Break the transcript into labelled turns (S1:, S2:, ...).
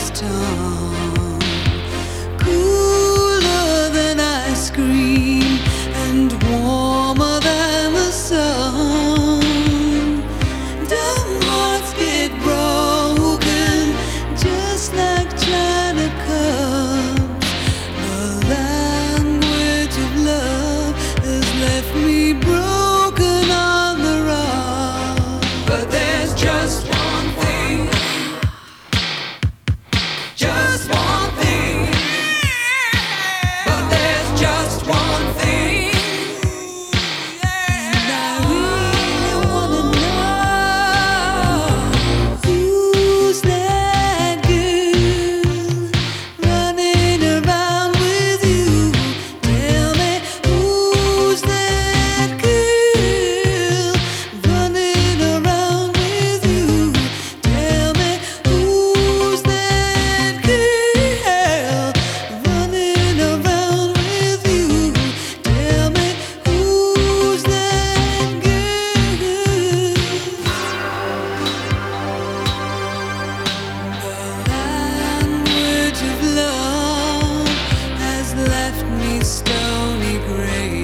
S1: his tongue, cooler than ice cream and warmer than the sun. Dumb hearts get broken just like china cups. The language of love has left me broken on the rock. But there's just one thing, just one thing. But there's just one thing, and I really wanna know who's that girl running around with you. Tell me, who's that girl running around with you? Tell me, who's that girl running around with you? Tell me, who's that girl? The language of love has left me stony gray.